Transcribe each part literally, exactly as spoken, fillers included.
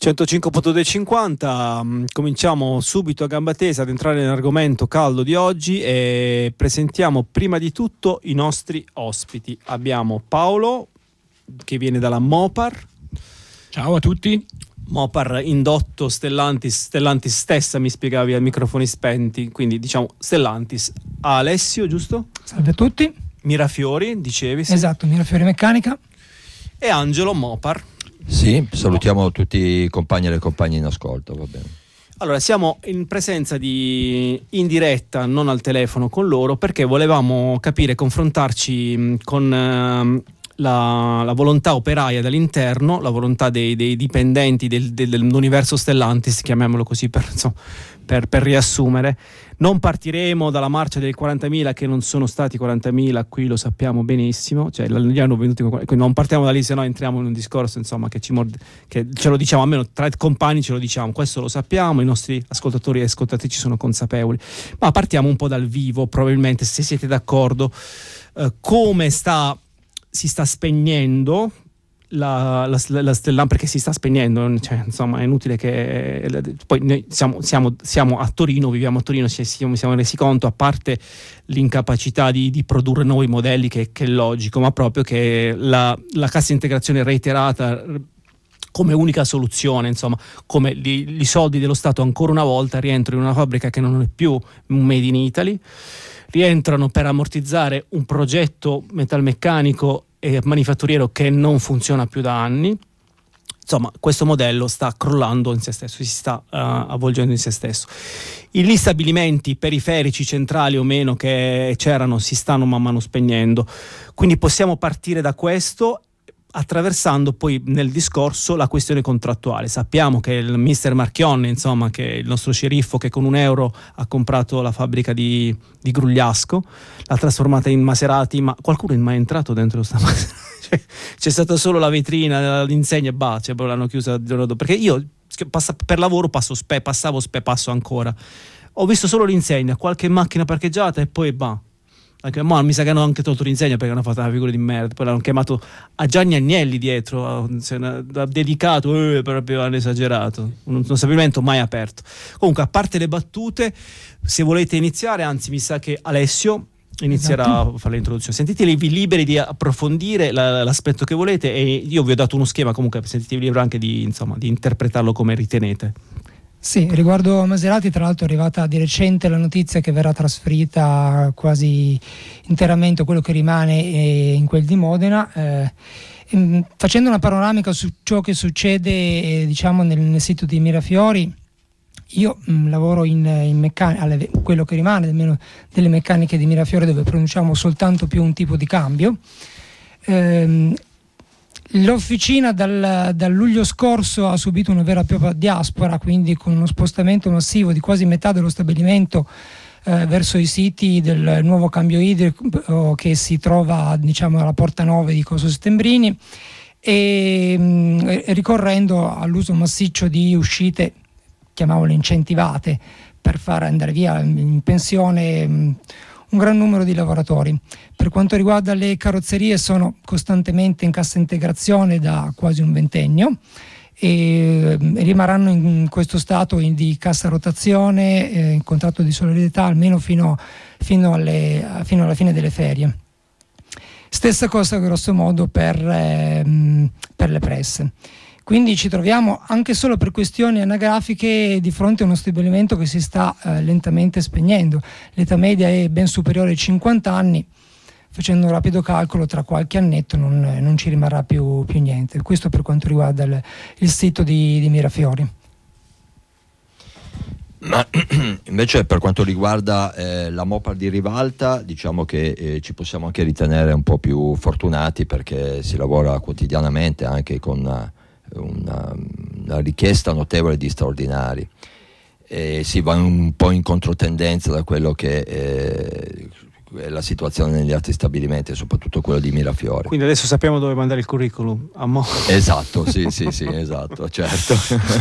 centocinque punto cinquanta, cominciamo subito a gamba tesa ad entrare nell'argomento caldo di oggi e presentiamo prima di tutto i nostri ospiti. Abbiamo Paolo che viene dalla Mopar. Ciao a tutti. Mopar indotto Stellantis, Stellantis stessa mi spiegavi a microfoni spenti, quindi diciamo Stellantis. Alessio, giusto? Salve a tutti. Mirafiori, dicevi? Sì. Esatto, Mirafiori Meccanica. E Angelo Mopar. Sì, salutiamo tutti i compagni e le compagne in ascolto, va bene. Allora, siamo in presenza di in diretta, non al telefono con loro, perché volevamo capire, confrontarci con eh, la, la volontà operaia dall'interno, la volontà dei, dei dipendenti del, del, dell'universo Stellantis, chiamiamolo così per, insomma, per, per riassumere. Non partiremo dalla marcia dei quarantamila, che non sono stati quarantamila, qui lo sappiamo benissimo, cioè gli hanno venuti, non partiamo da lì, se no entriamo in un discorso insomma che ci morde, che ce lo diciamo, almeno tra compagni ce lo diciamo, questo lo sappiamo, i nostri ascoltatori e ascoltatrici sono consapevoli, ma partiamo un po' dal vivo, probabilmente, se siete d'accordo, eh, come sta si sta spegnendo La, la, la Stellantis, perché si sta spegnendo, cioè, insomma è inutile che poi noi siamo, siamo, siamo a Torino, viviamo a Torino, ci siamo, siamo resi conto, a parte l'incapacità di, di produrre nuovi modelli, che, che è logico, ma proprio che la, la cassa integrazione reiterata come unica soluzione, insomma, come i, i soldi dello Stato ancora una volta rientrano in una fabbrica che non è più un made in Italy, rientrano per ammortizzare un progetto metalmeccanico e manifatturiero che non funziona più da anni. Insomma, questo modello sta crollando in se stesso, si sta uh, avvolgendo in se stesso. Gli stabilimenti periferici, centrali o meno, che c'erano, si stanno man mano spegnendo. Quindi possiamo partire da questo, attraversando poi nel discorso la questione contrattuale. Sappiamo che il mister Marchionne, insomma, che è il nostro sceriffo, che con un euro ha comprato la fabbrica di, di Grugliasco, l'ha trasformata in Maserati, ma qualcuno è mai entrato dentro questa Maserati? Cioè, c'è stata solo la vetrina, l'insegna e bah, cioè, l'hanno chiusa il giorno dopo, perché io passa, per lavoro passo spe, passavo spe, passo ancora, ho visto solo l'insegna, qualche macchina parcheggiata e poi bah. Anche, ma mi sa che hanno anche tolto l'insegna perché hanno fatto una figura di merda. Poi l'hanno chiamato a Gianni Agnelli dietro, se ne ha dedicato, eh, proprio hanno esagerato. Un, un stabilimento mai aperto. Comunque, a parte le battute, se volete iniziare, anzi mi sa che Alessio inizierà esatto. a fare l'introduzione. Sentitevi liberi di approfondire la, l'aspetto che volete, e io vi ho dato uno schema, comunque sentitevi liberi anche di, insomma, di interpretarlo come ritenete. Sì, riguardo Maserati, tra l'altro è arrivata di recente la notizia che verrà trasferita quasi interamente quello che rimane in quel di Modena. Eh, facendo una panoramica su ciò che succede eh, diciamo nel, nel sito di Mirafiori, io mh, lavoro in, in meccanica, quello che rimane almeno delle meccaniche di Mirafiori, dove produciamo soltanto più un tipo di cambio. Eh, L'officina dal, dal luglio scorso ha subito una vera e propria diaspora, quindi con uno spostamento massivo di quasi metà dello stabilimento eh, verso i siti del nuovo cambio idrico che si trova, diciamo, alla Porta nove di Corso Settembrini, e mh, ricorrendo all'uso massiccio di uscite, chiamiamole incentivate, per far andare via in pensione mh, un gran numero di lavoratori. Per quanto riguarda le carrozzerie, sono costantemente in cassa integrazione da quasi un ventennio e rimarranno in questo stato di cassa rotazione, eh, in contratto di solidarietà almeno fino, fino, alle, fino alla fine delle ferie. Stessa cosa grosso modo per, eh, per le presse. Quindi ci troviamo, anche solo per questioni anagrafiche, di fronte a uno stabilimento che si sta eh, lentamente spegnendo. L'età media è ben superiore ai cinquanta anni, facendo un rapido calcolo tra qualche annetto non, non ci rimarrà più, più niente. Questo per quanto riguarda il, il sito di, di Mirafiori. Ma invece per quanto riguarda eh, la Mopar di Rivalta, diciamo che eh, ci possiamo anche ritenere un po' più fortunati, perché si lavora quotidianamente anche con una, una, una richiesta notevole di straordinari, e si va un po' in controtendenza da quello che eh, è la situazione negli altri stabilimenti, soprattutto quello di Mirafiori. Quindi adesso sappiamo dove mandare il curriculum a Mo. Esatto, sì, sì, sì, esatto, certo.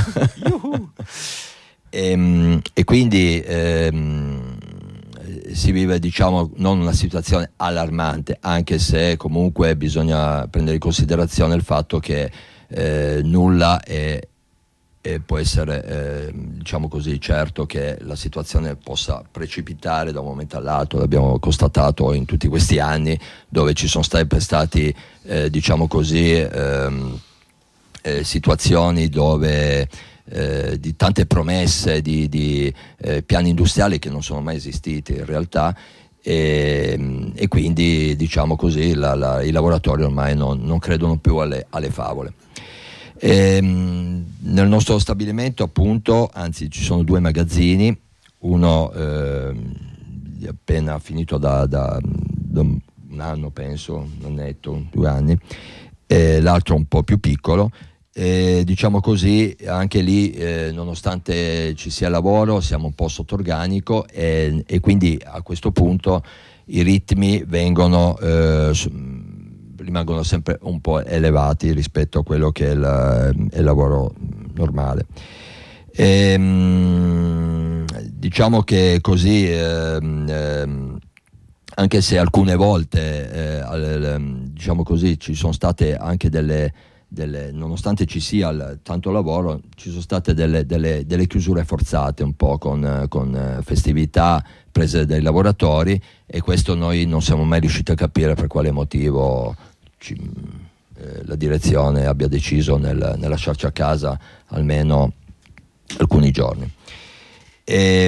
e, e quindi ehm, si vive, diciamo, non una situazione allarmante, anche se comunque bisogna prendere in considerazione il fatto che eh, nulla è e può essere eh, diciamo così certo che la situazione possa precipitare da un momento all'altro. L'abbiamo constatato in tutti questi anni, dove ci sono sempre stati eh, diciamo così ehm, eh, situazioni dove eh, di tante promesse di, di eh, piani industriali che non sono mai esistiti in realtà, e, e quindi diciamo così la, la, i lavoratori ormai non, non credono più alle, alle favole. E, nel nostro stabilimento appunto, anzi ci sono due magazzini, uno eh, appena finito da, da, da un anno penso, un netto, due anni, e l'altro un po' più piccolo. E, diciamo così, anche lì eh, nonostante ci sia lavoro siamo un po' sotto organico, e, e quindi a questo punto i ritmi vengono eh, rimangono sempre un po' elevati rispetto a quello che è il, è il lavoro normale. E, diciamo che così ehm, ehm, anche se alcune volte eh, diciamo così ci sono state anche delle Delle, nonostante ci sia il, tanto lavoro, ci sono state delle, delle, delle chiusure forzate un po' con, con festività prese dai lavoratori, e questo noi non siamo mai riusciti a capire per quale motivo ci, eh, la direzione abbia deciso nel, nel lasciarci a casa almeno alcuni giorni. E,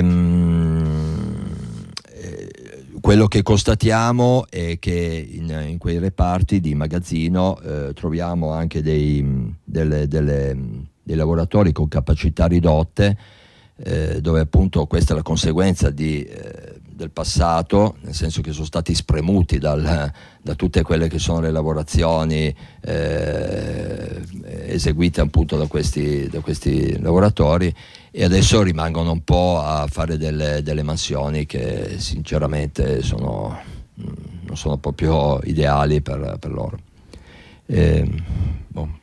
quello che constatiamo è che in, in quei reparti di magazzino eh, troviamo anche dei, delle, delle, dei lavoratori con capacità ridotte, eh, dove appunto questa è la conseguenza di, eh, del passato, nel senso che sono stati spremuti dal, da tutte quelle che sono le lavorazioni eh, eseguite appunto da questi, da questi lavoratori, e adesso rimangono un po' a fare delle, delle mansioni che sinceramente sono, non sono proprio ideali per, per loro. E, boh,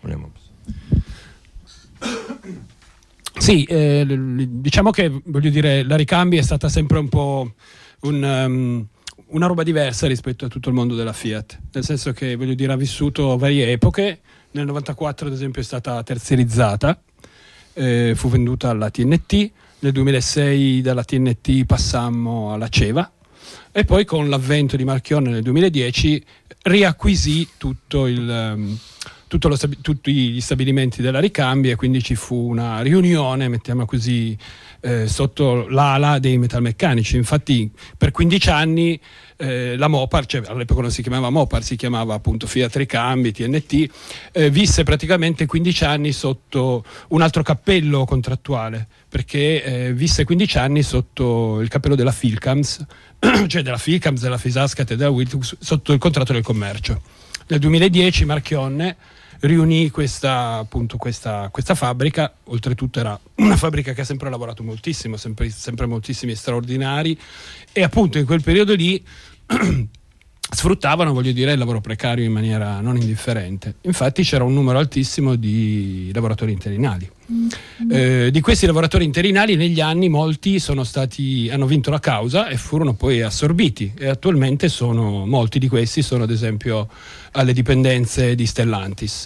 sì, eh, diciamo che voglio dire, la Ricambi è stata sempre un po' un, um, una roba diversa rispetto a tutto il mondo della Fiat, nel senso che voglio dire ha vissuto varie epoche. Nel novantaquattro ad esempio è stata terziarizzata, Eh, fu venduta alla T N T, nel duemilasei dalla T N T passammo alla Ceva, e poi con l'avvento di Marchionne nel duemiladieci riacquisì tutto il, um, tutto lo, tutti gli stabilimenti della Ricambi, e quindi ci fu una riunione, mettiamo così, eh, sotto l'ala dei metalmeccanici. Infatti per quindici anni eh, la Mopar, cioè all'epoca non si chiamava Mopar, si chiamava appunto Fiat Ricambi, T N T, eh, visse praticamente quindici anni sotto un altro cappello contrattuale, perché eh, visse quindici anni sotto il cappello della Philcams, cioè della Philcams, della Fisascat e della Wiltux, sotto il contratto del commercio. Nel duemiladieci Marchionne riunì questa, appunto, questa, questa fabbrica. Oltretutto era una fabbrica che ha sempre lavorato moltissimo, sempre, sempre moltissimi straordinari, e appunto in quel periodo lì sfruttavano, voglio dire, il lavoro precario in maniera non indifferente. Infatti c'era un numero altissimo di lavoratori interinali. Eh, di questi lavoratori interinali negli anni molti sono stati, hanno vinto la causa e furono poi assorbiti, e attualmente sono, molti di questi sono ad esempio alle dipendenze di Stellantis.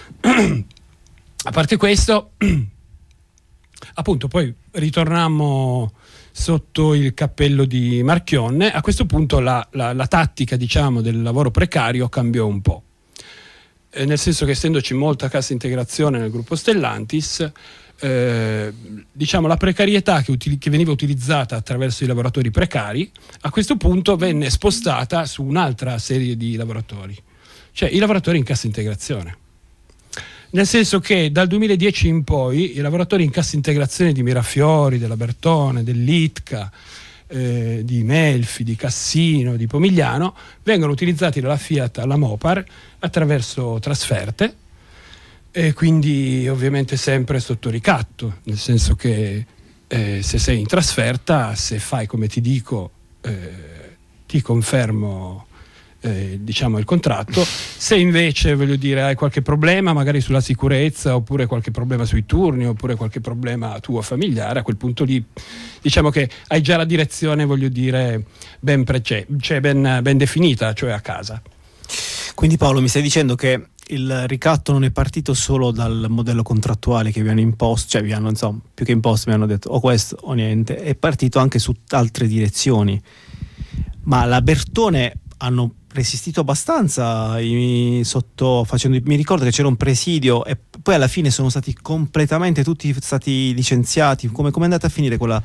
A parte questo, appunto poi ritornammo sotto il cappello di Marchionne. A questo punto la, la, la tattica, diciamo, del lavoro precario cambiò un po', eh, nel senso che essendoci molta cassa integrazione nel gruppo Stellantis, eh, diciamo la precarietà che, util- che veniva utilizzata attraverso i lavoratori precari a questo punto venne spostata su un'altra serie di lavoratori, cioè i lavoratori in cassa integrazione. Nel senso che dal duemiladieci in poi i lavoratori in cassa integrazione di Mirafiori, della Bertone, dell'Itka, eh, di Melfi, di Cassino, di Pomigliano vengono utilizzati dalla Fiat alla Mopar attraverso trasferte, e quindi ovviamente sempre sotto ricatto, nel senso che eh, se sei in trasferta, se fai come ti dico, eh, ti confermo Eh, diciamo il contratto. Se invece, voglio dire, hai qualche problema magari sulla sicurezza, oppure qualche problema sui turni, oppure qualche problema tuo familiare, a quel punto lì diciamo che hai già la direzione, voglio dire, ben, prece- cioè ben, ben definita, cioè a casa. Quindi Paolo, mi stai dicendo che il ricatto non è partito solo dal modello contrattuale che vi hanno imposto, cioè vi hanno, insomma, più che imposto, mi hanno detto o questo o niente, è partito anche su altre direzioni. Ma la Bertone hanno resistito abbastanza i, sotto, facendo, mi ricordo che c'era un presidio e poi alla fine sono stati completamente tutti stati licenziati. Come è andata a finire quella...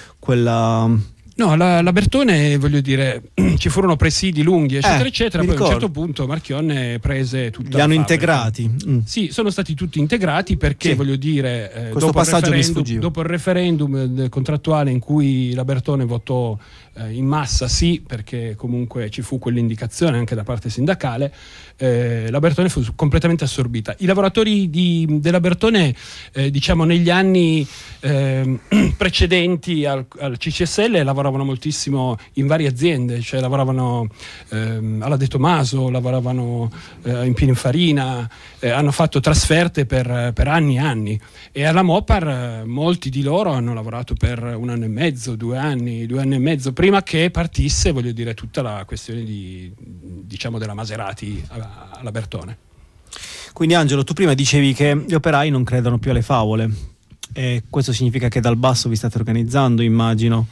quella No, la, la Bertone, voglio dire, ci furono presidi lunghi, eccetera, eh, eccetera. Poi a un certo punto Marchionne prese tutta. Li hanno integrati. Mm. Sì, sono stati tutti integrati perché, sì, voglio dire, eh, questo dopo, passaggio il mi sfuggiva. dopo il referendum contrattuale in cui la Bertone votò eh, in massa sì, perché comunque ci fu quell'indicazione anche da parte sindacale, eh, la Bertone fu completamente assorbita. I lavoratori di, della Bertone, eh, diciamo, negli anni eh, precedenti al, al C C S L lavoravano moltissimo in varie aziende, cioè lavoravano ehm, alla De Tomaso, lavoravano eh, in Pininfarina, eh, hanno fatto trasferte per, per anni e anni, e alla Mopar eh, molti di loro hanno lavorato per un anno e mezzo, due anni, due anni e mezzo prima che partisse, voglio dire, tutta la questione di, diciamo, della Maserati alla Bertone. Quindi Angelo, tu prima dicevi che gli operai non credono più alle favole, e questo significa che dal basso vi state organizzando, immagino.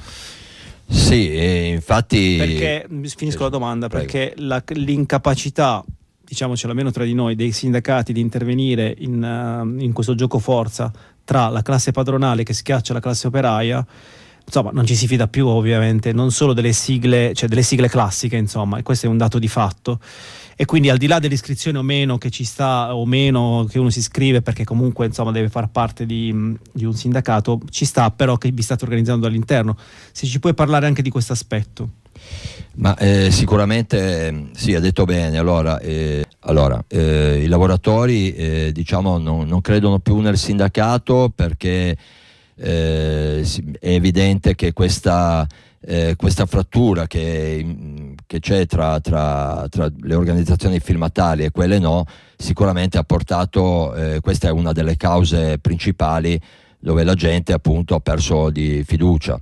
Sì, e infatti... Perché, finisco la domanda, Prego. perché la, l'incapacità, diciamocelo almeno tra di noi, dei sindacati di intervenire in, uh, in questo gioco forza tra la classe padronale che schiaccia la classe operaia, insomma non ci si fida più, ovviamente, non solo delle sigle, cioè delle sigle classiche, insomma, e questo è un dato di fatto. E quindi al di là dell'iscrizione o meno che ci sta o meno che uno si iscrive perché comunque, insomma, deve far parte di, di un sindacato, ci sta però che vi state organizzando all'interno. Se ci puoi parlare anche di questo aspetto. Ma eh, sicuramente sì, ha detto bene. Allora, eh, allora eh, i lavoratori eh, diciamo non, non credono più nel sindacato perché eh, è evidente che questa Eh, questa frattura che, che c'è tra, tra, tra le organizzazioni firmatarie e quelle no, sicuramente ha portato, eh, questa è una delle cause principali dove la gente appunto ha perso di fiducia.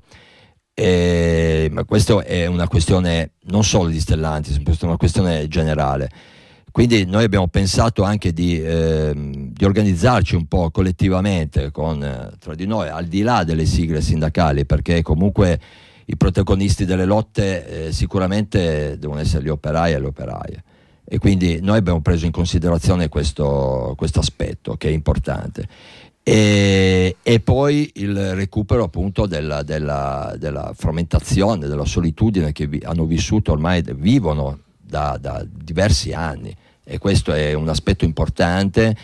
E, ma questa è una questione non solo di Stellantis, è una questione generale. Quindi noi abbiamo pensato anche di, eh, di organizzarci un po' collettivamente con, eh, tra di noi, al di là delle sigle sindacali, perché comunque i protagonisti delle lotte eh, sicuramente devono essere gli operai e le operaie, e quindi noi abbiamo preso in considerazione questo, questo aspetto che è importante, e, e poi il recupero appunto della, della, della frammentazione, della solitudine che vi, hanno vissuto ormai, vivono da, da diversi anni, e questo è un aspetto importante,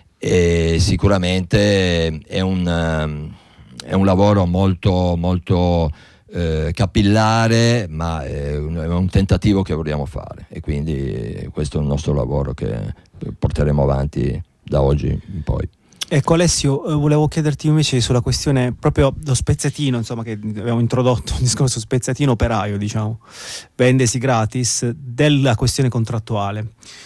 e sicuramente è un, è un lavoro molto molto Eh, capillare, ma è un, è un tentativo che vogliamo fare, e quindi questo è il nostro lavoro che porteremo avanti da oggi in poi. Ecco Alessio, eh, volevo chiederti invece sulla questione proprio lo spezzatino, insomma, che abbiamo introdotto un discorso spezzatino operaio, diciamo, vendesi gratis, della questione contrattuale.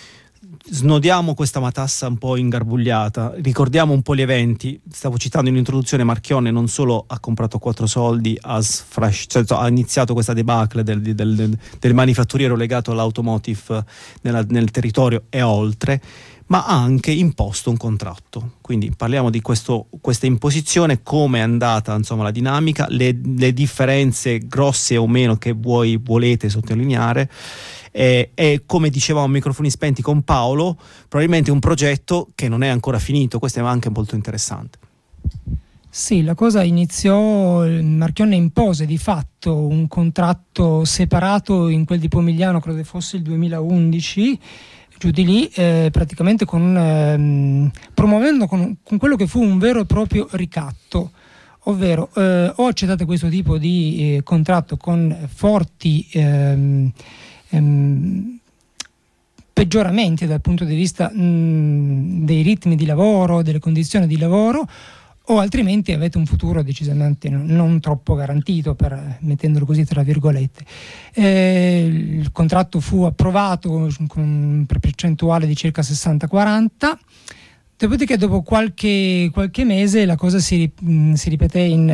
Snodiamo questa matassa un po' ingarbugliata, ricordiamo un po' gli eventi. Stavo citando in introduzione, Marchionne non solo ha comprato quattro soldi, ha, sfrash- cioè, ha iniziato questa debacle del, del, del, del manifatturiero legato all'automotive nella, nel territorio e oltre, ma ha anche imposto un contratto. Quindi parliamo di questo, questa imposizione, come è andata, insomma, la dinamica, le, le differenze grosse o meno che voi volete sottolineare. E, e come dicevamo a microfoni spenti con Paolo, probabilmente un progetto che non è ancora finito. Questo è anche molto interessante. Sì, la cosa iniziò, Marchionne impose di fatto un contratto separato in quel di Pomigliano, credo fosse il duemilaundici, giù di lì, eh, praticamente con, ehm, promuovendo con, con quello che fu un vero e proprio ricatto, ovvero eh, o accettate questo tipo di eh, contratto con forti ehm, ehm, peggioramenti dal punto di vista mh, dei ritmi di lavoro, delle condizioni di lavoro, o altrimenti avete un futuro decisamente non, non troppo garantito, per, mettendolo così tra virgolette. Eh, il contratto fu approvato con una percentuale di circa sessanta quaranta, dopodiché dopo qualche, qualche mese la cosa si, mh, si ripeté in,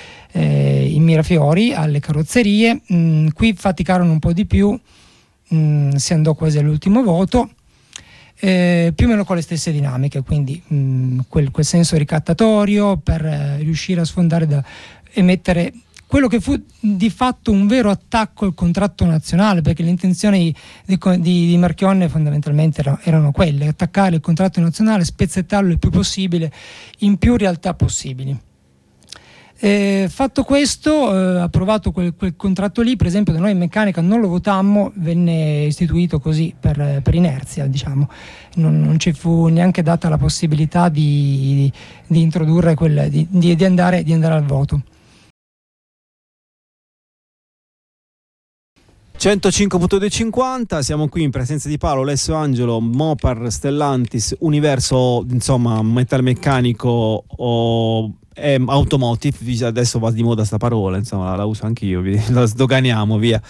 eh, in Mirafiori alle carrozzerie. Mh, qui faticarono un po' di più, mh, si andò quasi all'ultimo voto. eh, più o meno con le stesse dinamiche, quindi mh, quel, quel senso ricattatorio per eh, riuscire a sfondare da, e mettere quello che fu di fatto un vero attacco al contratto nazionale, perché le intenzioni di, di, di Marchionne fondamentalmente erano, erano quelle: attaccare il contratto nazionale, spezzettarlo il più possibile in più realtà possibili. Eh, fatto questo, eh, approvato quel, quel contratto lì, per esempio da noi in meccanica non lo votammo, venne istituito così per, per inerzia, diciamo, non, non ci fu neanche data la possibilità di, di, di introdurre quel, di, di, di, andare, di andare al voto. centocinque punto duecentocinquanta, siamo qui in presenza di Paolo, Alessio Angelo, Mopar, Stellantis, Universo, insomma, metalmeccanico o eh, automotive. Adesso va di moda sta parola, insomma, la uso anch'io, la sdoganiamo, via.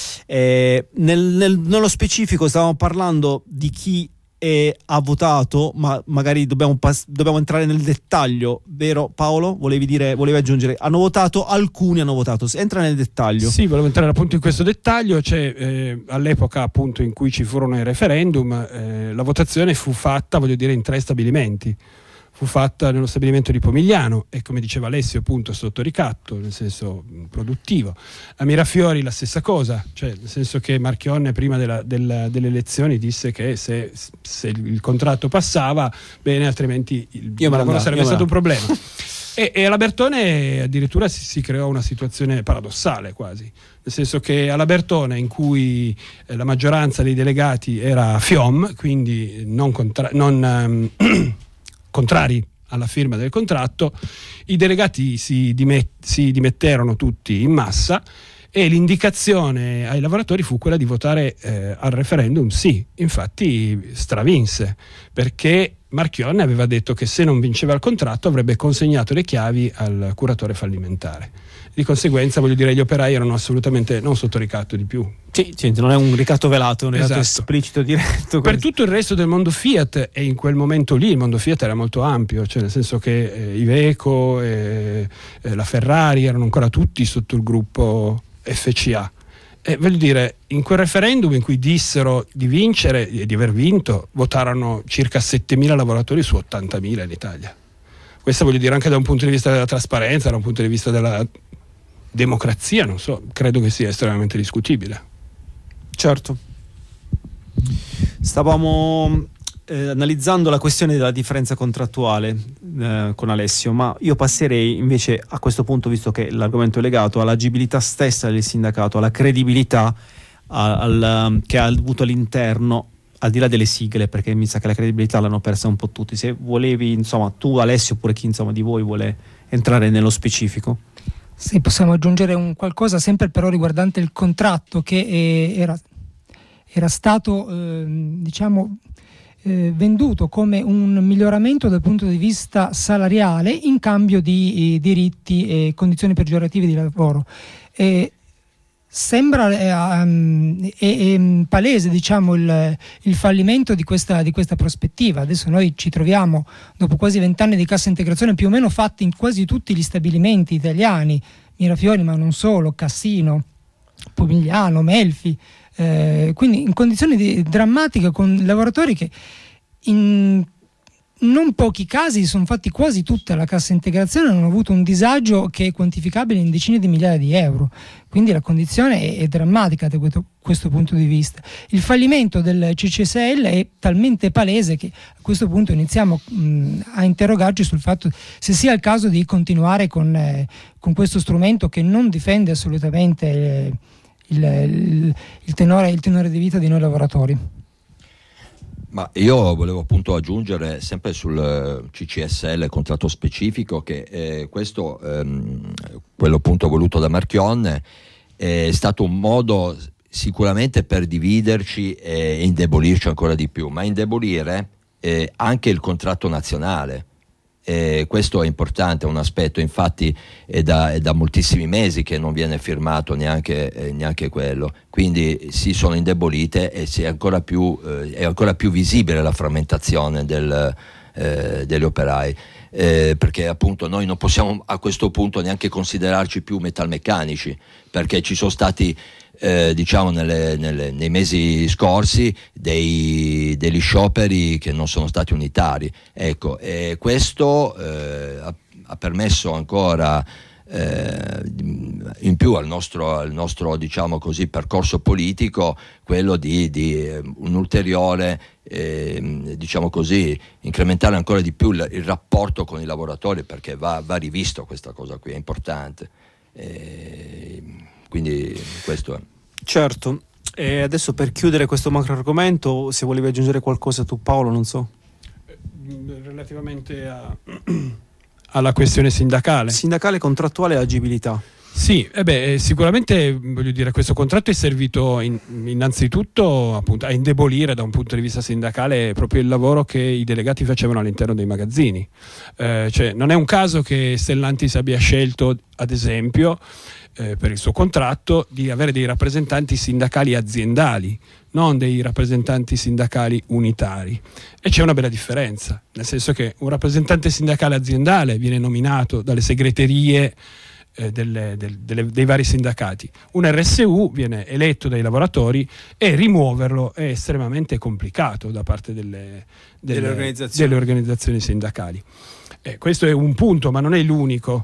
Eh, nel, nel, nello specifico stavamo parlando di chi e ha votato, ma magari dobbiamo, pass- dobbiamo entrare nel dettaglio, vero Paolo? Volevi dire, volevi aggiungere, hanno votato, alcuni hanno votato, entra nel dettaglio. Sì, volevo entrare appunto in questo dettaglio, cioè eh, all'epoca appunto in cui ci furono i referendum, eh, la votazione fu fatta, voglio dire, in tre stabilimenti. Fu fatta nello stabilimento di Pomigliano e, come diceva Alessio, appunto sotto ricatto, nel senso produttivo. A Mirafiori la stessa cosa, cioè nel senso che Marchionne prima della, della, delle elezioni disse che se, se il contratto passava bene, altrimenti il io lavoro sarebbe stato un problema. e, e alla Bertone addirittura si, si creò una situazione paradossale quasi, nel senso che alla Bertone, in cui eh, la maggioranza dei delegati era FIOM, quindi non, contra- non um, contrari alla firma del contratto, i delegati si, dimet- si dimetterono tutti in massa e l'indicazione ai lavoratori fu quella di votare eh, al referendum sì. Infatti stravinse, perché Marchionne aveva detto che se non vinceva il contratto avrebbe consegnato le chiavi al curatore fallimentare. Di conseguenza, voglio dire, gli operai erano assolutamente non sotto ricatto di più. Sì, sì, non è un ricatto velato, è un ricatto Esatto. esplicito, diretto. Per tutto il resto del mondo Fiat, e in quel momento lì il mondo Fiat era molto ampio, cioè nel senso che eh, Iveco e eh, la Ferrari erano ancora tutti sotto il gruppo F C A. E voglio dire, in quel referendum in cui dissero di vincere e di aver vinto, votarono circa settemila lavoratori su ottantamila in Italia. Questo, voglio dire, anche da un punto di vista della trasparenza, da un punto di vista della democrazia, non so, credo che sia estremamente discutibile. Certo. Stavamo eh, analizzando la questione della differenza contrattuale eh, con Alessio, ma io passerei invece a questo punto, visto che l'argomento è legato all'agibilità stessa del sindacato, alla credibilità al, al, che ha avuto all'interno, al di là delle sigle, perché mi sa che la credibilità l'hanno persa un po' tutti. Se volevi, insomma, tu Alessio, oppure chi insomma di voi vuole entrare nello specifico. Sì, possiamo aggiungere un qualcosa sempre però riguardante il contratto che eh, era, era stato eh, diciamo eh, venduto come un miglioramento dal punto di vista salariale in cambio di eh, diritti e condizioni peggiorative di lavoro. Eh, Sembra eh, um, è, è palese, diciamo, il, il fallimento di questa, di questa prospettiva. Adesso noi ci troviamo, dopo quasi vent'anni di cassa integrazione più o meno fatti in quasi tutti gli stabilimenti italiani, Mirafiori ma non solo, Cassino, Pomigliano, Melfi, eh, quindi in condizioni di, drammatiche, con lavoratori che in non pochi casi sono fatti quasi tutta la cassa integrazione, hanno avuto un disagio che è quantificabile in decine di migliaia di euro, quindi la condizione è, è drammatica da questo, questo punto di vista. Il fallimento del C C S L è talmente palese che a questo punto iniziamo mh, a interrogarci sul fatto se sia il caso di continuare con, eh, con questo strumento che non difende assolutamente eh, il, il, il, tenore, il tenore di vita di noi lavoratori. Ma io volevo appunto aggiungere sempre sul C C S L, contratto specifico, che eh, questo, ehm, quello appunto voluto da Marchionne, è stato un modo sicuramente per dividerci e indebolirci ancora di più, ma indebolire eh, anche il contratto nazionale. Eh, questo è importante, è un aspetto, infatti è da, è da moltissimi mesi che non viene firmato neanche, eh, neanche quello, quindi si sono indebolite e si è ancora più, eh, è ancora più visibile la frammentazione del, eh, degli operai, eh, perché appunto noi non possiamo a questo punto neanche considerarci più metalmeccanici, perché ci sono stati eh, diciamo nelle, nelle, nei mesi scorsi dei, degli scioperi che non sono stati unitari. Ecco, e questo eh, ha, ha permesso ancora Eh, in più al nostro, al nostro diciamo così, percorso politico, quello di, di eh, un ulteriore eh, diciamo così, incrementare ancora di più il, il rapporto con i lavoratori, perché va, va rivisto questa cosa qui, è importante. Eh, quindi questo è. Certo. E adesso, per chiudere questo macro argomento, se volevi aggiungere qualcosa tu, Paolo, non so. Relativamente a alla questione sindacale. Sindacale, contrattuale e agibilità. Sì, eh beh, sicuramente voglio dire, questo contratto è servito in, innanzitutto appunto a indebolire da un punto di vista sindacale proprio il lavoro che i delegati facevano all'interno dei magazzini. Eh, cioè, non è un caso che Stellantis abbia scelto, ad esempio, eh, per il suo contratto, di avere dei rappresentanti sindacali aziendali, non dei rappresentanti sindacali unitari. E c'è una bella differenza, nel senso che un rappresentante sindacale aziendale viene nominato dalle segreterie eh, delle, del, delle, dei vari sindacati. Un R S U viene eletto dai lavoratori e rimuoverlo è estremamente complicato da parte delle, delle, delle, organizzazioni. delle organizzazioni sindacali. Eh, questo è un punto, ma non è l'unico.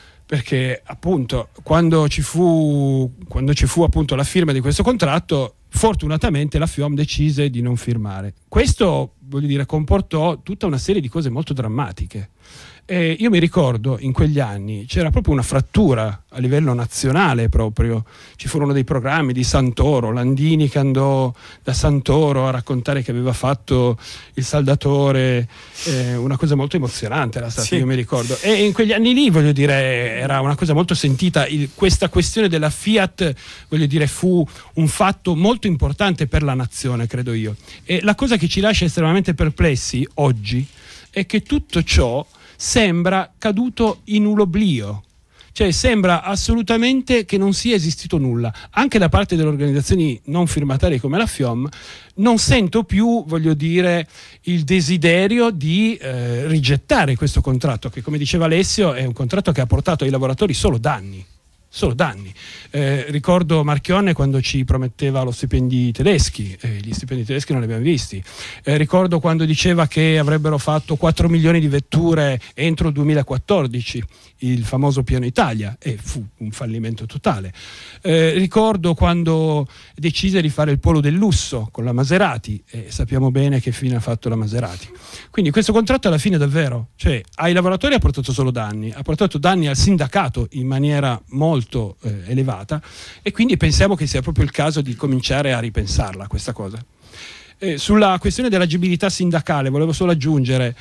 Perché appunto quando ci fu quando ci fu appunto la firma di questo contratto, fortunatamente la FIOM decise di non firmare. Questo, voglio dire, comportò tutta una serie di cose molto drammatiche. E io mi ricordo in quegli anni c'era proprio una frattura a livello nazionale proprio. Ci furono dei programmi di Santoro, Landini che andò da Santoro a raccontare che aveva fatto il saldatore, eh, una cosa molto emozionante era stata, sì. Io mi ricordo. E in quegli anni lì, voglio dire, era una cosa molto sentita. Il, questa questione della Fiat, voglio dire, fu un fatto molto importante per la nazione, credo io. E la cosa che ci lascia estremamente perplessi oggi è che tutto ciò sembra caduto in un oblio, cioè sembra assolutamente che non sia esistito nulla. Anche da parte delle organizzazioni non firmatarie come la FIOM non sento più, voglio dire, il desiderio di eh, rigettare questo contratto, che, come diceva Alessio, è un contratto che ha portato ai lavoratori solo danni. Solo danni. Eh, ricordo Marchionne quando ci prometteva lo stipendi tedeschi, eh, gli stipendi tedeschi non li abbiamo visti. Eh, ricordo quando diceva che avrebbero fatto quattro milioni di vetture entro il duemilaquattordici, il famoso piano Italia, e fu un fallimento totale. Eh, ricordo quando decise di fare il polo del lusso con la Maserati, e sappiamo bene che fine ha fatto la Maserati. Quindi questo contratto alla fine davvero, cioè ai lavoratori ha portato solo danni, ha portato danni al sindacato in maniera molto molto eh, elevata, e quindi pensiamo che sia proprio il caso di cominciare a ripensarla questa cosa. Eh, sulla questione dell'agibilità sindacale volevo solo aggiungere,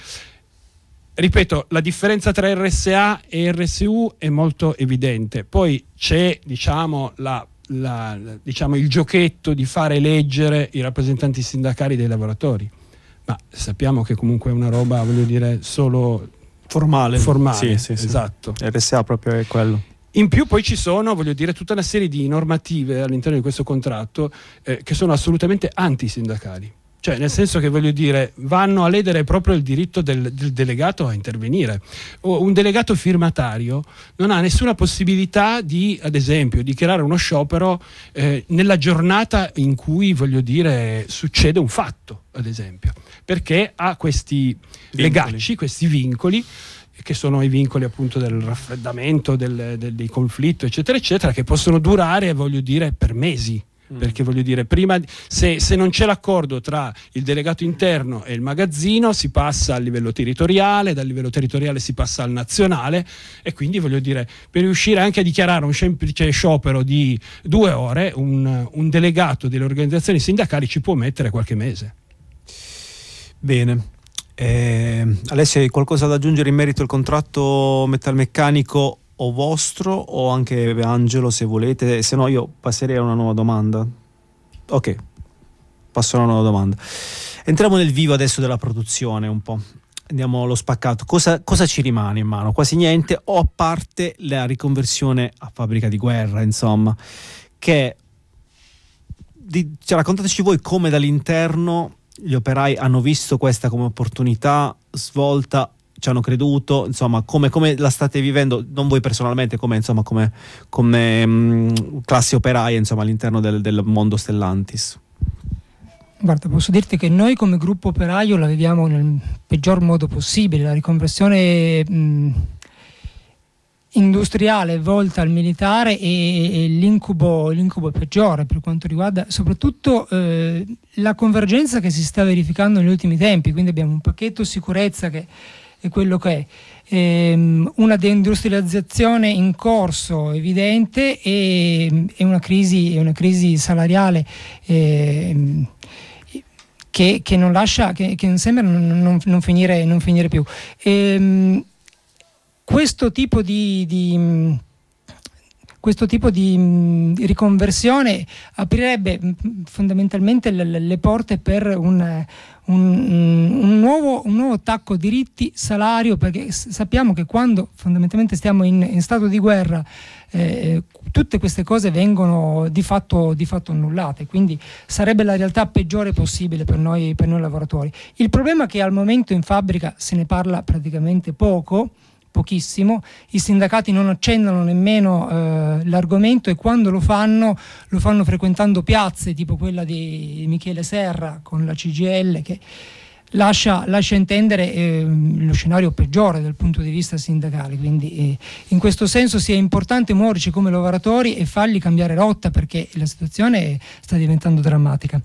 ripeto, la differenza tra R S A e R S U è molto evidente, poi c'è diciamo, la, la, la, diciamo il giochetto di fare eleggere i rappresentanti sindacali dei lavoratori, ma sappiamo che comunque è una roba, voglio dire, solo formale, formale, sì, sì, esatto. Sì. R S A proprio è quello. In più poi ci sono, voglio dire, tutta una serie di normative all'interno di questo contratto eh, che sono assolutamente antisindacali. Cioè, nel senso che, voglio dire, vanno a ledere proprio il diritto del, del delegato a intervenire. O un delegato firmatario non ha nessuna possibilità di, ad esempio, dichiarare uno sciopero eh, nella giornata in cui, voglio dire, succede un fatto, ad esempio, perché ha questi vincoli. legacci, questi vincoli, che sono i vincoli appunto del raffreddamento, del, del, dei conflitto, eccetera, eccetera, che possono durare, voglio dire, per mesi. Mm. Perché, voglio dire, prima se, se non c'è l'accordo tra il delegato interno e il magazzino, si passa a livello territoriale, dal livello territoriale si passa al nazionale, e quindi, voglio dire, per riuscire anche a dichiarare un semplice sciopero di due ore, un, un delegato delle organizzazioni sindacali ci può mettere qualche mese. Bene. Eh, Alessio, hai qualcosa da aggiungere in merito al contratto metalmeccanico o vostro, o anche Angelo se volete? Se no io passerei a una nuova domanda. Ok, passo a una nuova domanda. Entriamo nel vivo adesso della produzione un po'. Andiamo allo spaccato. Cosa, cosa ci rimane in mano? Quasi niente, o a parte la riconversione a fabbrica di guerra, insomma, che di, cioè, raccontateci voi come dall'interno gli operai hanno visto questa come opportunità svolta ci hanno creduto, insomma, come, come la state vivendo, non voi personalmente, come, insomma, come, come mh, classe operaia, insomma, all'interno del, del mondo Stellantis? Guarda, posso dirti che noi come gruppo operaio la viviamo nel peggior modo possibile. La riconversione mh, industriale volta al militare e, e l'incubo, l'incubo peggiore per quanto riguarda soprattutto eh, la convergenza che si sta verificando negli ultimi tempi. Quindi abbiamo un pacchetto sicurezza che è quello che è, ehm, una deindustrializzazione in corso evidente e, e una crisi, una crisi salariale ehm, Che, che non lascia, che, che non sembra non, non, non, finire, non finire più. Ehm, questo tipo di, di questo tipo di riconversione aprirebbe fondamentalmente le, le porte per un, un, un, nuovo, un nuovo attacco diritti, salario, perché sappiamo che quando fondamentalmente stiamo in, in stato di guerra eh, tutte queste cose vengono di fatto, di fatto annullate, quindi sarebbe la realtà peggiore possibile per noi, per noi lavoratori. Il problema è che al momento in fabbrica se ne parla praticamente poco, pochissimo, i sindacati non accendono nemmeno eh, l'argomento, e quando lo fanno lo fanno frequentando piazze tipo quella di Michele Serra con la C G I L, che lascia, lascia intendere eh, lo scenario peggiore dal punto di vista sindacale. Quindi eh, in questo senso sia importante muoverci come lavoratori e fargli cambiare rotta, perché la situazione sta diventando drammatica.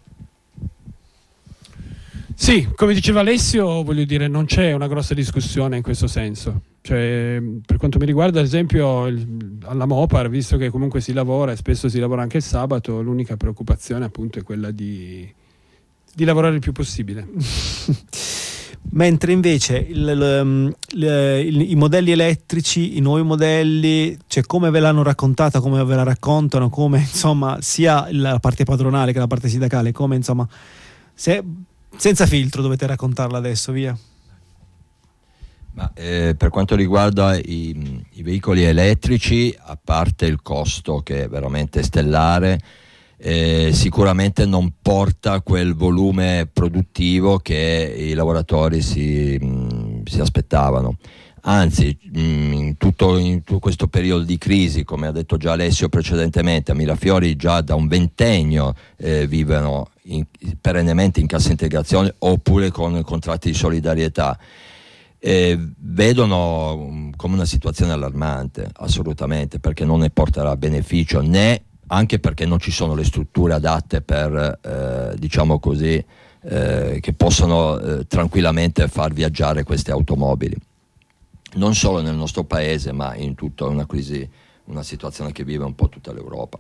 Sì, come diceva Alessio, voglio dire, non c'è una grossa discussione in questo senso. Cioè, per quanto mi riguarda, ad esempio, il, alla Mopar, visto che comunque si lavora e spesso si lavora anche il sabato, l'unica preoccupazione appunto è quella di, di lavorare il più possibile. Mentre invece il, il, il, i modelli elettrici, i nuovi modelli, cioè come ve l'hanno raccontata, come ve la raccontano, come insomma sia la parte padronale che la parte sindacale, come insomma se senza filtro dovete raccontarla adesso, via. Ma, eh, per quanto riguarda i, i veicoli elettrici, a parte il costo che è veramente stellare, eh, sicuramente non porta quel volume produttivo che i lavoratori si, mh, si aspettavano. Anzi, mh, in, tutto, in tutto questo periodo di crisi, come ha detto già Alessio precedentemente, a Mirafiori già da un ventennio eh, vivono in, perennemente in cassa integrazione oppure con contratti di solidarietà. Eh, vedono come una situazione allarmante, assolutamente, perché non ne porterà beneficio, né anche perché non ci sono le strutture adatte per, eh, diciamo così, eh, che possano eh, tranquillamente far viaggiare queste automobili. Non solo nel nostro paese, ma in tutta una crisi, una situazione che vive un po' tutta l'Europa.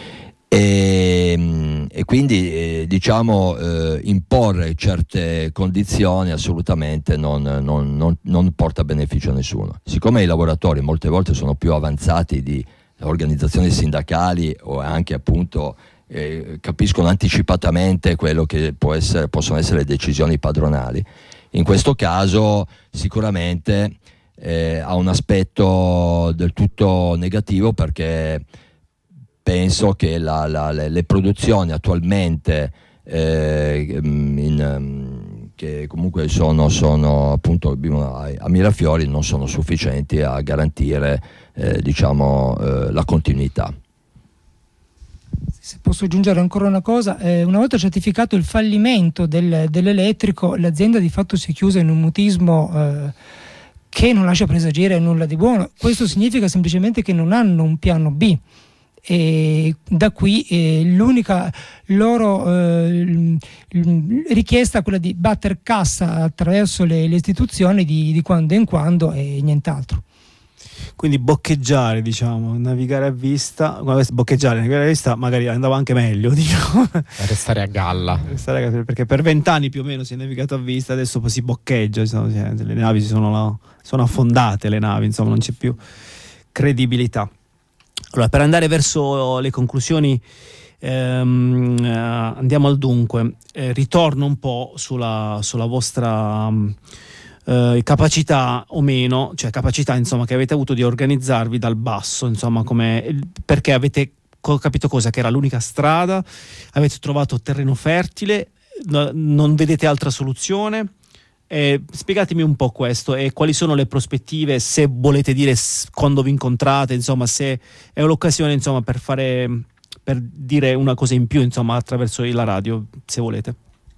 E, e quindi eh, diciamo eh, imporre certe condizioni assolutamente non, non, non, non porta beneficio a nessuno. Siccome i lavoratori molte volte sono più avanzati di organizzazioni sindacali o anche appunto eh, capiscono anticipatamente quello che può essere, possono essere le decisioni padronali, in questo caso sicuramente eh, ha un aspetto del tutto negativo, perché penso che la, la, le, le produzioni attualmente eh, in, che comunque sono, sono appunto a, a Mirafiori non sono sufficienti a garantire eh, diciamo eh, la continuità. Se posso aggiungere ancora una cosa, eh, una volta certificato il fallimento del, dell'elettrico, l'azienda di fatto si è chiusa in un mutismo eh, che non lascia presagire nulla di buono. Questo significa semplicemente che non hanno un piano B. E da qui eh, l'unica loro eh, richiesta è quella di batter cassa attraverso le, le istituzioni di, di quando in quando e nient'altro. Quindi boccheggiare, diciamo, navigare a vista, boccheggiare, navigare a vista magari andava anche meglio, diciamo. Restare a galla. Restare a, perché per vent'anni più o meno si è navigato a vista, adesso poi si boccheggia, insomma, le navi si sono, là, sono affondate, le navi, insomma non c'è più credibilità. Allora, per andare verso le conclusioni, ehm, eh, andiamo al dunque. Eh, ritorno un po' sulla, sulla vostra eh, capacità o meno, cioè capacità insomma che avete avuto di organizzarvi dal basso, insomma, come, perché avete capito cosa? Che era l'unica strada, avete trovato terreno fertile, no, non vedete altra soluzione, Eh, spiegatemi un po' questo e quali sono le prospettive, se volete dire quando vi incontrate, insomma, se è l'occasione, insomma, per fare, per dire una cosa in più, insomma, attraverso la radio, se volete.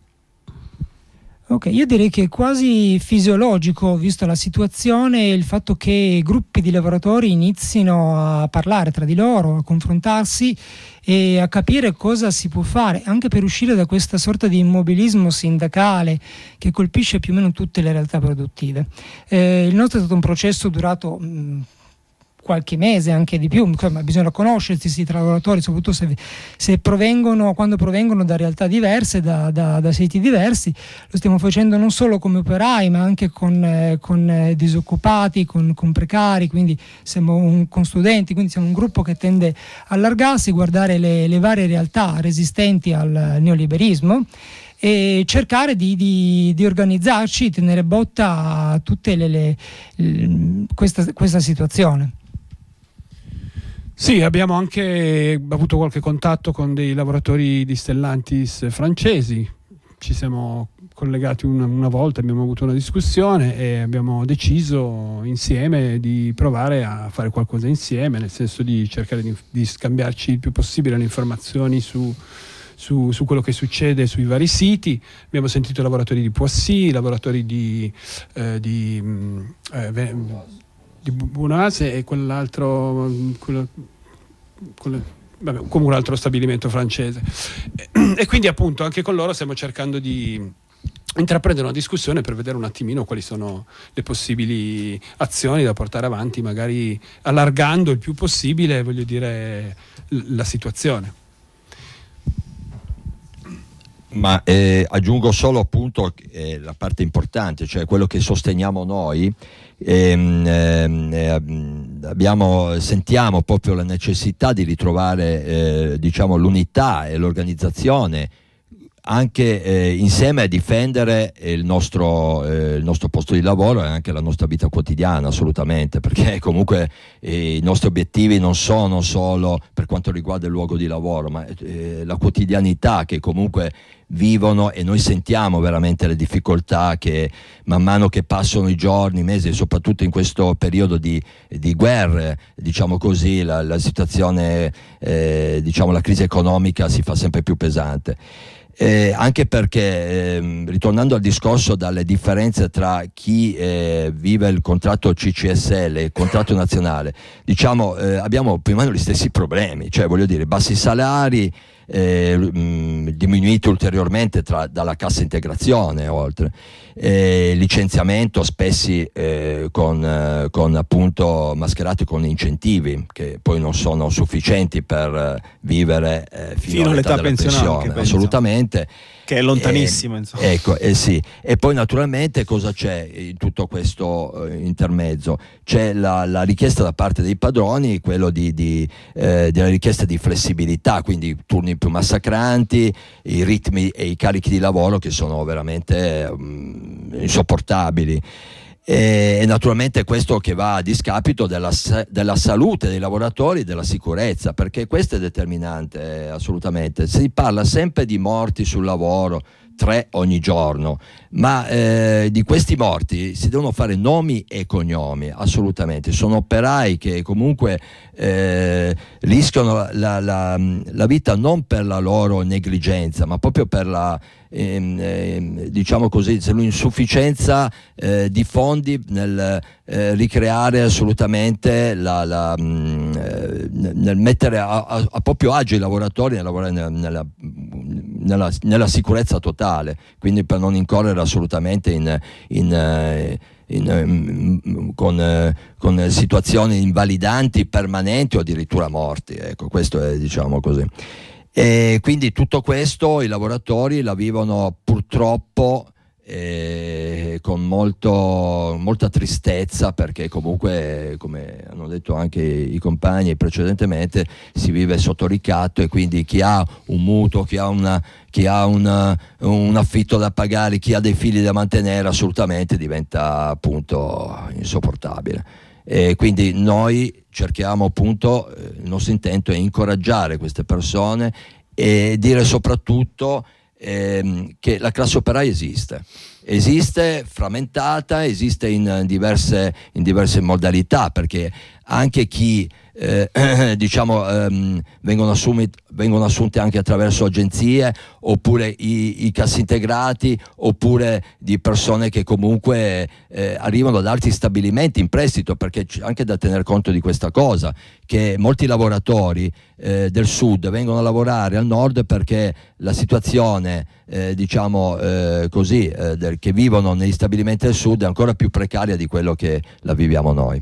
Ok, io direi che è quasi fisiologico, visto la situazione, il fatto che gruppi di lavoratori inizino a parlare tra di loro, a confrontarsi e a capire cosa si può fare, anche per uscire da questa sorta di immobilismo sindacale che colpisce più o meno tutte le realtà produttive. Eh, il nostro è stato un processo durato mh, qualche mese, anche di più, ma bisogna conoscersi tra lavoratori, soprattutto se, se provengono, quando provengono da realtà diverse, da, da, da siti diversi. Lo stiamo facendo non solo come operai, ma anche con, eh, con eh, disoccupati, con, con precari, quindi siamo un, con studenti, quindi siamo un gruppo che tende a allargarsi, guardare le, le varie realtà resistenti al neoliberismo e cercare di, di, di organizzarci, tenere botta a tutte le, le, le questa, questa situazione. Sì, abbiamo anche avuto qualche contatto con dei lavoratori di Stellantis francesi, ci siamo collegati una, una volta, abbiamo avuto una discussione e abbiamo deciso insieme di provare a fare qualcosa insieme, nel senso di cercare di, di scambiarci il più possibile le informazioni su, su, su quello che succede sui vari siti. Abbiamo sentito lavoratori di Poissy, lavoratori di... Eh, di eh, di Bunase e quell'altro quello, quello, vabbè, come un altro stabilimento francese e, e quindi appunto anche con loro stiamo cercando di intraprendere una discussione per vedere un attimino quali sono le possibili azioni da portare avanti, magari allargando il più possibile, voglio dire, la situazione. Ma eh, aggiungo solo appunto eh, la parte importante, cioè quello che sosteniamo noi. Ehm, ehm, abbiamo, sentiamo proprio la necessità di ritrovare eh, diciamo l'unità e l'organizzazione anche eh, insieme a difendere il nostro, eh, il nostro posto di lavoro e anche la nostra vita quotidiana, assolutamente, perché comunque eh, i nostri obiettivi non sono solo per quanto riguarda il luogo di lavoro, ma eh, la quotidianità che comunque vivono, e noi sentiamo veramente le difficoltà che man mano che passano i giorni, i mesi, soprattutto in questo periodo di, di guerre, diciamo così, la, la situazione, eh, diciamo la crisi economica si fa sempre più pesante. Eh, anche perché, eh, ritornando al discorso dalle differenze tra chi eh, vive il contratto C C S L e il contratto nazionale, diciamo eh, abbiamo più o meno gli stessi problemi, cioè voglio dire bassi salari, eh, mh, diminuiti ulteriormente tra, dalla cassa integrazione, oltre eh, licenziamento spessi eh, con, eh, con appunto mascherati con incentivi che poi non sono sufficienti per eh, vivere eh, fino, fino all'età, all'età pensionale, pensione, assolutamente, che è lontanissimo, eh, insomma. Ecco, eh sì. E poi naturalmente cosa c'è in tutto questo eh, intermezzo? C'è la, la richiesta da parte dei padroni, quello di, di eh, della richiesta di flessibilità, quindi turni più massacranti, i ritmi e i carichi di lavoro che sono veramente um, insopportabili. E naturalmente questo che va a discapito della, della salute dei lavoratori e della sicurezza, perché questo è determinante, eh, assolutamente. Si parla sempre di morti sul lavoro, tre ogni giorno, ma eh, di questi morti si devono fare nomi e cognomi, assolutamente. Sono operai che comunque eh, rischiano la, la, la vita non per la loro negligenza, ma proprio per la ehm, ehm, diciamo così, l'insufficienza eh, di fondi nel eh, ricreare assolutamente la, la, mh, nel mettere a, a, a proprio agio i lavoratori nel lavorare nella, nella, nella, nella sicurezza totale, quindi per non incorrere assolutamente in, in In, in, con, con situazioni invalidanti, permanenti o addirittura morti, ecco, questo è, diciamo così. E quindi tutto questo i lavoratori la vivono purtroppo eh, con molto, molta tristezza, perché comunque, come hanno detto anche i compagni precedentemente, si vive sotto ricatto, e quindi chi ha un mutuo, chi ha una chi ha una, un affitto da pagare, chi ha dei figli da mantenere, assolutamente diventa appunto insopportabile. E quindi noi cerchiamo appunto, il nostro intento è incoraggiare queste persone e dire soprattutto ehm, che la classe operaia esiste, esiste frammentata, esiste in diverse, in diverse modalità, perché anche chi eh, diciamo ehm, vengono, assumi, vengono assunti anche attraverso agenzie, oppure i, i cassintegrati, oppure di persone che comunque eh, arrivano da altri stabilimenti in prestito, perché c'è anche da tener conto di questa cosa, che molti lavoratori eh, del sud vengono a lavorare al nord perché la situazione eh, diciamo eh, così eh, del, che vivono negli stabilimenti del sud è ancora più precaria di quello che la viviamo noi.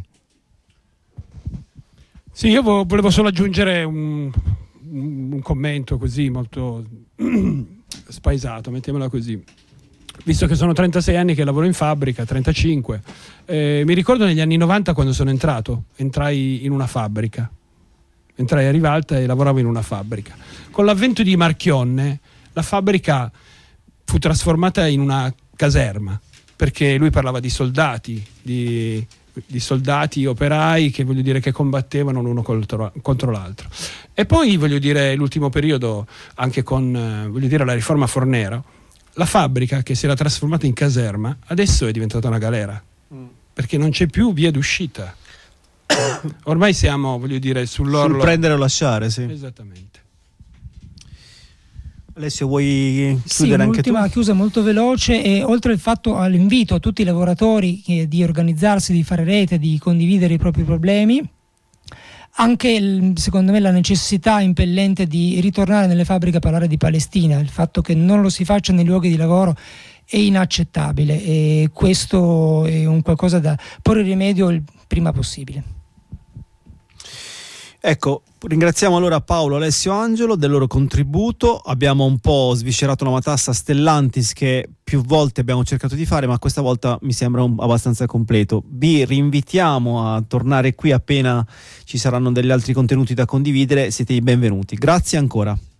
Sì, io volevo solo aggiungere un, un commento così molto spaesato, mettiamola così. Visto che sono trentasei anni che lavoro in fabbrica, trentacinque, eh, mi ricordo negli anni novanta quando sono entrato, entrai in una fabbrica, entrai a Rivalta e lavoravo in una fabbrica. Con l'avvento di Marchionne, la fabbrica fu trasformata in una caserma, perché lui parlava di soldati, di... di soldati operai che voglio dire che combattevano l'uno contro, contro l'altro. E poi voglio dire l'ultimo periodo anche con eh, voglio dire la riforma Fornero, la fabbrica che si era trasformata in caserma adesso è diventata una galera, mm. perché non c'è più via d'uscita. Ormai siamo voglio dire sull'orlo, sul prendere o lasciare, sì. Esattamente. Alessio, vuoi sì, chiudere anche tu? Un'ultima chiusa molto veloce, e oltre al fatto all'invito a tutti i lavoratori eh, di organizzarsi, di fare rete, di condividere i propri problemi, anche il, secondo me la necessità impellente di ritornare nelle fabbriche a parlare di Palestina, il fatto che non lo si faccia nei luoghi di lavoro è inaccettabile, e questo è un qualcosa da porre rimedio il prima possibile. Ecco, ringraziamo allora Paolo, Alessio, Angelo del loro contributo. Abbiamo un po' sviscerato una matassa Stellantis che più volte abbiamo cercato di fare, ma questa volta mi sembra un, abbastanza completo. Vi rinvitiamo a tornare qui appena ci saranno degli altri contenuti da condividere, siete i benvenuti. Grazie ancora.